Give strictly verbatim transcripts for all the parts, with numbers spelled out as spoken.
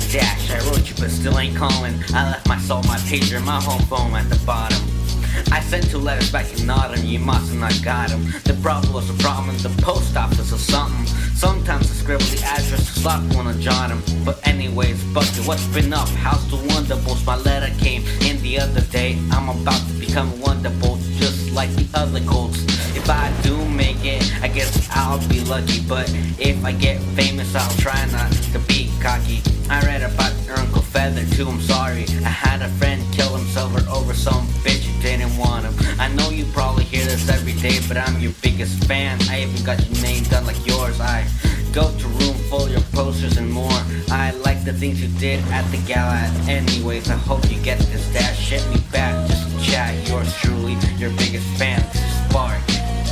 Dash, I wrote you but still ain't calling. I left my soul, my pager, my home phone at the bottom. I sent two letters back in autumn, you must have not got them. The problem was a problem in the post office or something. Sometimes I scribble the address to stop wanna jot them. But anyways, Bucket, what's been up? How's the Wonderbolts? My letter came in the other day. I'm about to become a Wonderbolt, just like the other Colts. If I do make it, I guess I'll be lucky. But if I get famous, I'll try not to be cocky. I read about your Uncle Feather too, I'm sorry. I had a friend kill himself over some bitch who didn't want him. I know you probably hear this every day, but I'm your biggest fan. I even got your name done like yours. I go to room full of your posters and more. I like the things you did at the gala. Anyways, I hope you get this dash. Hit me back just to chat. Yours truly, your biggest fan, Spark.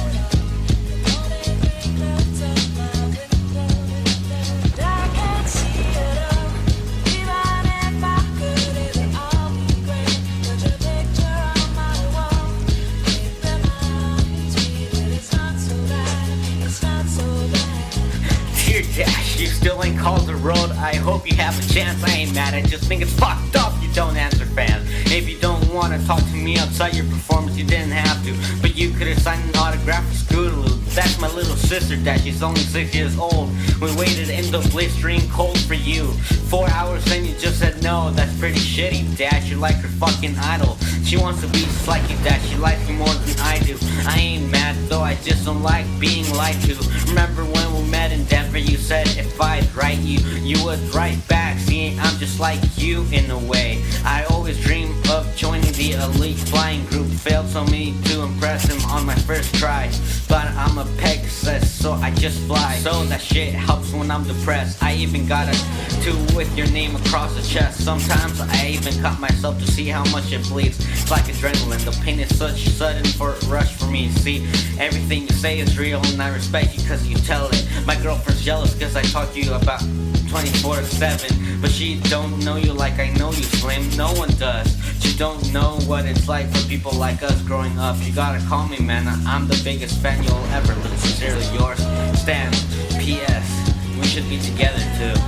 Dash, you still ain't called the road. I hope you have a chance. I ain't mad, I just think it's fucked up you don't answer fans. If you don't want to talk to me outside your performance, you didn't have to. But you could have signed an autograph for Scootaloo. That's my little sister Dash, she's only six years old. We waited in the blistering cold for you. Four hours then you just said no, that's pretty shitty Dash. You're like her fucking idol. She wants to be just like you Dash, she likes you more than I do. I ain't mad though, I just don't like being lied to. Remember when we met in Denver, you said if I'd write you, you would write back. See, I'm just like you in a way. I always dream of joining the elite flying group. Failed so many to impress him on my first try. But I'm a Pegasus, so I just fly. So that shit helps when I'm depressed. I even got a two with your name across the chest. Sometimes I even cut myself to see how much it bleeds. It's like adrenaline, the pain is such sudden for a rush for me. See, everything you say is real and I respect you cause you tell it. My girlfriend's jealous cause I talk to you about twenty-four seven. But she don't know you like I know you, Slim. No one does. She don't know what it's like for people like us growing up. You gotta call me, man. I'm the biggest fan you'll ever look. Sincerely yours, Stan. P S. We should be together too.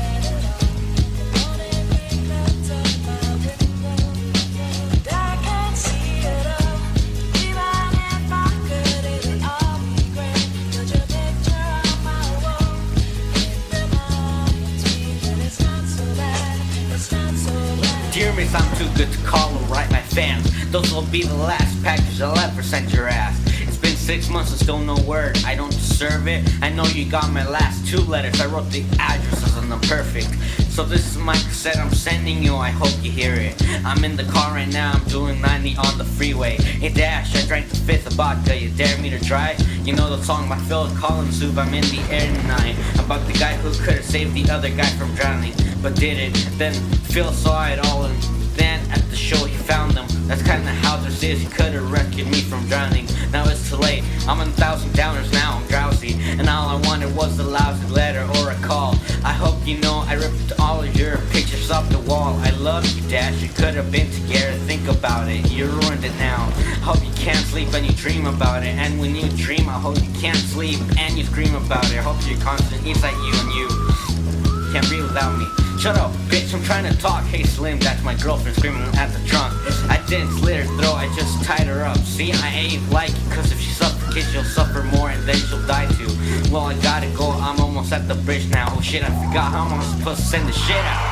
Dear miss, I'm too good to call or write my fans. Those will be the last package I'll ever send your ass. It's been six months and still no word. I don't deserve it. I know you got my last two letters. I wrote the addresses on them perfect. So this is my cassette I'm sending you. I hope you hear it. I'm in the car right now. I'm doing ninety on the freeway. Hey Dash, I drank the fifth of vodka. You dare me to try? You know the song by Phil Collins, Soup. I'm in the air tonight. About the guy who could have saved the other guy from drowning, but didn't. Then Phil saw it all and then at the show he found them. That's kinda how this is. He could have rescued me from drowning. Now it's too late. I'm on a thousand downers now. I'm drowsy. And all I wanted was a lousy letter or a call. I hope you know I ripped all of your pictures off the wall. I love you, Dash. You could have been together. Think about it. You ruined it now. Hope you can't sleep and you dream about it. And when you dream, I hope you can't sleep and you scream about it. Hope you're constant inside you and you can't breathe without me. Shut up, bitch, I'm trying to talk. Hey Slim, that's my girlfriend screaming at the trunk. I didn't slit her throat, I just tied her up. See, I ain't like it, cause if she suffocates, she'll suffer more and then she'll die too. Well, I gotta go, I'm almost at the bridge now. Oh shit, I forgot how I'm supposed to send the shit out.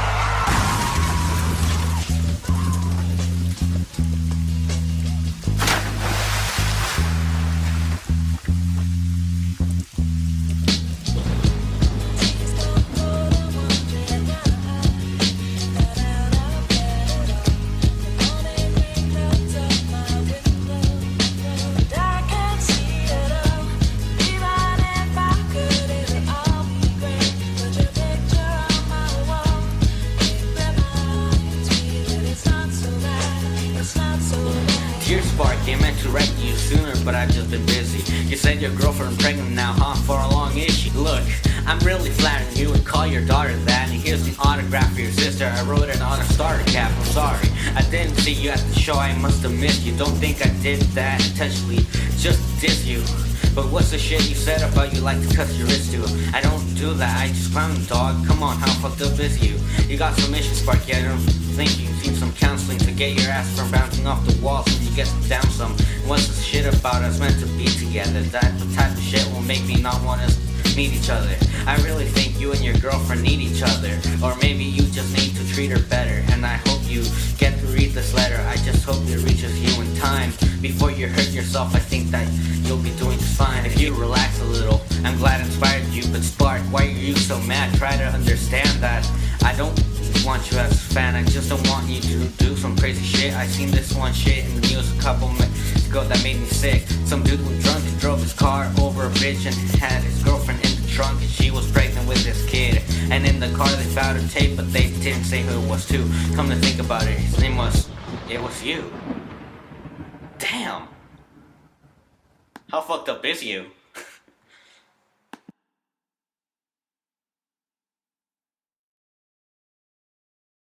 Dear Spark, I meant to write you sooner, but I've just been busy. You said your girlfriend pregnant now, huh? For how long is she? Look, I'm really flattering you would call your daughter that. And here's the autograph for your sister. I wrote it on her starter cap, I'm sorry. I didn't see you at the show, I must have missed you. Don't think I did that intentionally, just to diss you. But what's the shit you said about you like to cut your wrist to? I don't do that, I just clown you, dog. Come on, how fucked up is you? You got some issues, Sparky, I don't think you need some counseling to get your ass from bouncing off the walls when you get down some. What's the shit about us meant to be together? That type of shit will make me not want us meet each other. I really think you and your girlfriend need each other. Or maybe you just need to treat her better. And I hope you get to read this letter. I just hope it reaches you in time. Before you hurt yourself, I think that you'll be doing just fine. If you relax a little, I'm glad I inspired you. But Spark, why are you so mad? Try to understand that I don't want you as a fan. I just don't want you to do some crazy shit. I seen this one shit in the news a couple minutes ago that made me sick. Some dude was drunk and drove his car over a bridge and had his girlfriend in the trunk, and she was pregnant with his kid. And in the car they found a tape, but they didn't say who it was to. Come to think about it, his name was, it was you. Damn. How fucked up is you?